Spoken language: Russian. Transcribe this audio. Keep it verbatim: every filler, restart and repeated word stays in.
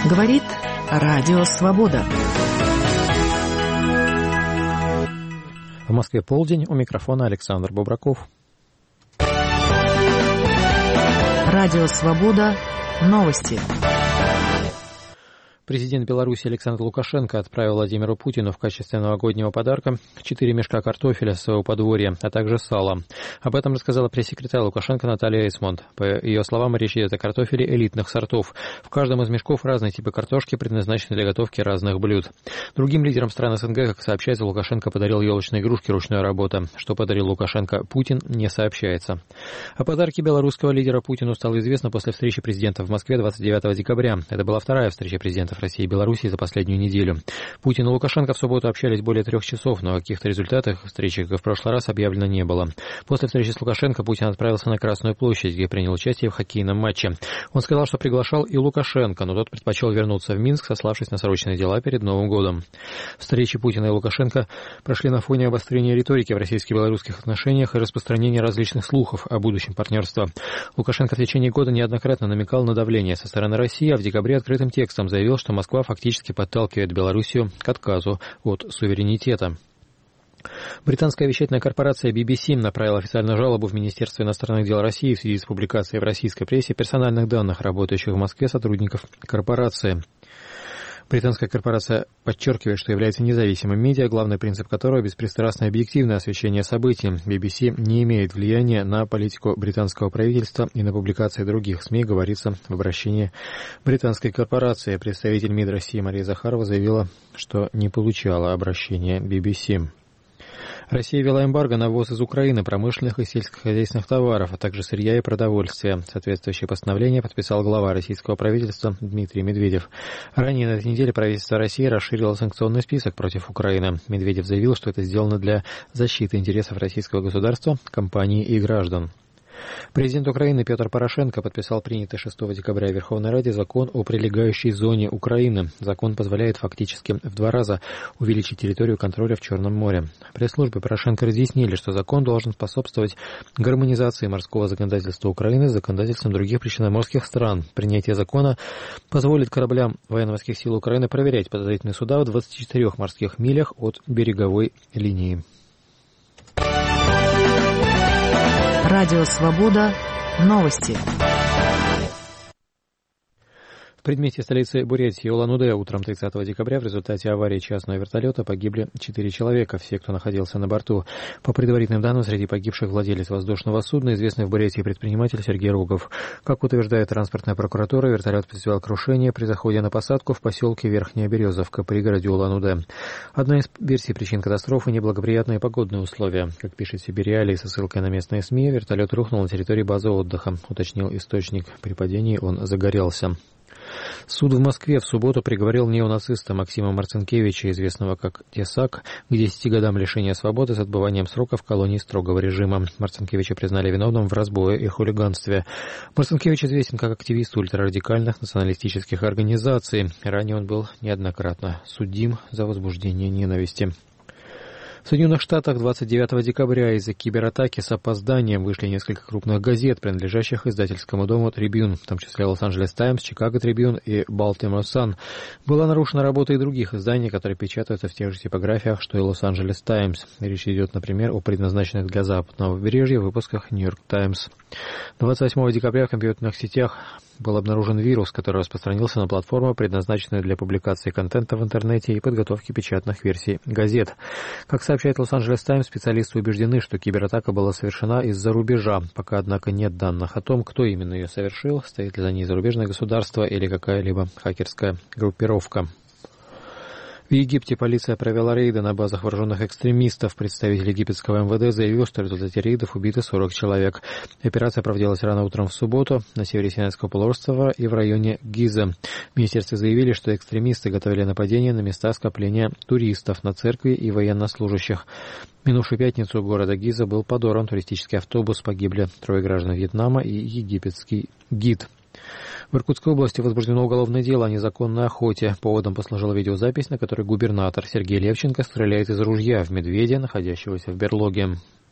Говорит Радио Свобода. В Москве полдень, у микрофона Александр Бобраков. Радио Свобода. Новости. Президент Беларуси Александр Лукашенко отправил Владимиру Путину в качестве новогоднего подарка четыре мешка картофеля с своего подворья, а также сало. Об этом рассказала пресс-секретарь Лукашенко Наталья Эйсмонт. По ее словам, речь идет о картофеле элитных сортов. В каждом из мешков разные типы картошки, предназначены для готовки разных блюд. Другим лидерам стран СНГ, как сообщается, Лукашенко подарил елочные игрушки ручной работы. Что подарил Лукашенко Путин, не сообщается. О подарке белорусского лидера Путину стало известно после встречи президента в Москве двадцать девятого декабря. Это была вторая встреча президента России и Беларуси за последнюю неделю. Путин и Лукашенко в субботу общались более трех часов, но о каких-то результатах встречи, как и в прошлый раз, объявлено не было. После встречи с Лукашенко Путин отправился на Красную площадь, где принял участие в хоккейном матче. Он сказал, что приглашал и Лукашенко, но тот предпочел вернуться в Минск, сославшись на срочные дела перед Новым годом. Встречи Путина и Лукашенко прошли на фоне обострения риторики в российско-белорусских отношениях и распространения различных слухов о будущем партнерства. Лукашенко в течение года неоднократно намекал на давление со стороны России, а в декабре открытым текстом заявил, что Москва фактически подталкивает Белоруссию к отказу от суверенитета. Британская вещательная корпорация би би си направила официальную жалобу в Министерство иностранных дел России в связи с публикацией в российской прессе персональных данных работающих в Москве сотрудников корпорации. Британская корпорация подчеркивает, что является независимым медиа, главный принцип которого – беспристрастное объективное освещение событий. би би си не имеет влияния на политику британского правительства и на публикации других СМИ, говорится в обращении британской корпорации. Представитель МИД России Мария Захарова заявила, что не получала обращения би би си. Россия ввела эмбарго на ввоз из Украины промышленных и сельскохозяйственных товаров, а также сырья и продовольствия. Соответствующее постановление подписал глава российского правительства Дмитрий Медведев. Ранее на этой неделе правительство России расширило санкционный список против Украины. Медведев заявил, что это сделано для защиты интересов российского государства, компаний и граждан. Президент Украины Петр Порошенко подписал принятый шестого декабря в Верховной Раде закон о прилегающей зоне Украины. Закон позволяет фактически в два раза увеличить территорию контроля в Черном море. В пресс-службе Порошенко разъяснили, что закон должен способствовать гармонизации морского законодательства Украины с законодательством других причерноморских стран. Принятие закона позволит кораблям военно-морских сил Украины проверять подозрительные суда в двадцати четырёх морских милях от береговой линии. Радио Свобода. Новости. В предместье столицы Бурятии Улан-Удэ утром тридцатого декабря в результате аварии частного вертолета погибли четыре человека, все, кто находился на борту. По предварительным данным, среди погибших владелец воздушного судна, известный в Бурятии предприниматель Сергей Рогов. Как утверждает транспортная прокуратура, вертолет потерпел крушение при заходе на посадку в поселке Верхняя Березовка, пригороде Улан-Удэ. Одна из версий причин катастрофы – неблагоприятные погодные условия. Как пишет Сибириалии со ссылкой на местные СМИ, вертолет рухнул на территории базы отдыха, уточнил источник. При падении он загорелся. Суд в Москве в субботу приговорил неонациста Максима Марцинкевича, известного как Тесак, к десяти годам лишения свободы с отбыванием срока в колонии строгого режима. Марцинкевича признали виновным в разбое и хулиганстве. Марцинкевич известен как активист ультрарадикальных националистических организаций. Ранее он был неоднократно судим за возбуждение ненависти. В Соединенных Штатах двадцать девятого декабря из-за кибератаки с опозданием вышли несколько крупных газет, принадлежащих издательскому дому Tribune, в том числе Лос-Анджелес Таймс, Чикаго Трибюн и Балтимор Сан. Была нарушена работа и других изданий, которые печатаются в тех же типографиях, что и Лос-Анджелес Таймс. Речь идет, например, о предназначенных для западного побережья выпусках Нью-Йорк Таймс. двадцать восьмого декабря в компьютерных сетях был обнаружен вирус, который распространился на платформу, предназначенную для публикации контента в интернете и подготовки печатных версий газет. Как сообщает Лос-Анджелес Таймс, специалисты убеждены, что кибератака была совершена из-за рубежа. Пока, однако, нет данных о том, кто именно ее совершил, стоит ли за ней зарубежное государство или какая-либо хакерская группировка. В Египте полиция провела рейды на базах вооруженных экстремистов. Представитель египетского эм вэ дэ заявил, что в результате рейдов убиты сорок человек. Операция проводилась рано утром в субботу на севере Синайского полуострова и в районе Гиза. В министерстве заявили, что экстремисты готовили нападение на места скопления туристов, на церкви и военнослужащих. В минувшую пятницу у города Гиза был подорван туристический автобус. Погибли трое граждан Вьетнама и египетский гид. В Иркутской области возбуждено уголовное дело о незаконной охоте. Поводом послужила видеозапись, на которой губернатор Сергей Левченко стреляет из ружья в медведя, находящегося в берлоге.